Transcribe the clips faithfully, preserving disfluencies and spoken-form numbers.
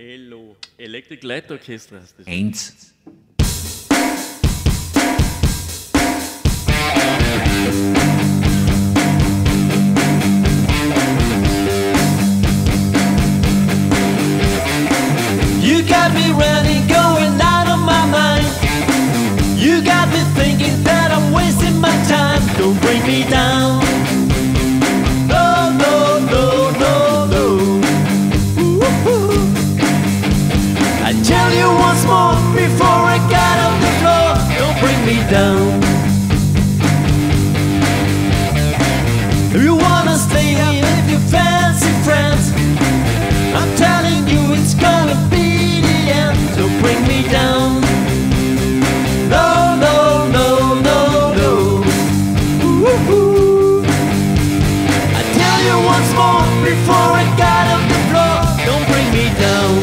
Hello. Electric Light Orchestra hast du. Eins. You got me running, going out of my mind. You got me thinking that I'm wasting my time. Don't bring me down. No, no, no, no, no. Ooh-hoo. I tell you once more before I get on the floor. Don't bring me down. If you wanna stay here with your fancy friends, I'm telling you it's gonna be the end. So bring me down. No, no, no, no, no. Ooh-hoo. I tell you once more before I get on the floor. Don't bring me down.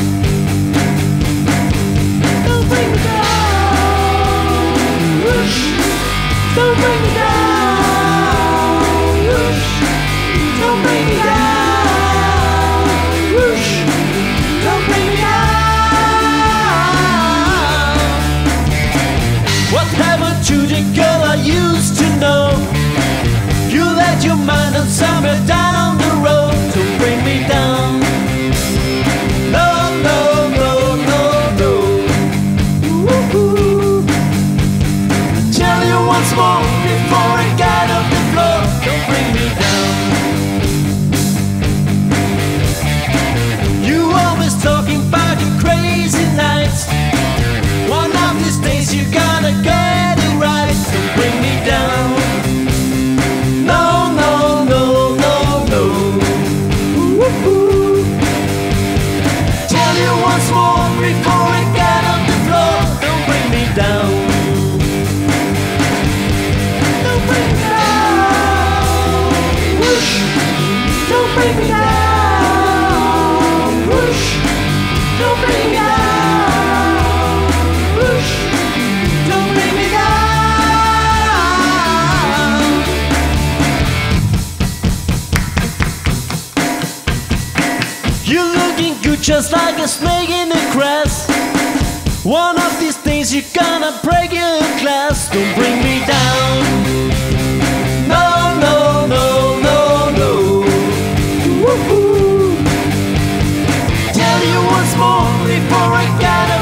Don't bring me down. Whoosh. Don't bring me down. Whoosh. Don't bring me down. Whoosh. Don't bring me down. What happened to the girl I used to know? You let your mind on somewhere down the road. Don't bring me down. No, no, no, no, no. Ooh-hoo. I tell you once more before I get off the floor. Don't bring me down. You always talking about your crazy nights. One of these days you're gonna get it right. Don't bring me down. No, no, no, no, no. Ooh-hoo. Tell you once more before I get on the floor. Don't bring me down. Don't bring me down. Whoosh. Don't bring me down. Whoosh. Don't bring me down. Whoosh. Don't bring me down. You're looking good just like a snake in the grass. One of these days you're gonna break your glass. Don't bring me down. No, no, no, no, no. Woo-hoo. Tell you once more before I get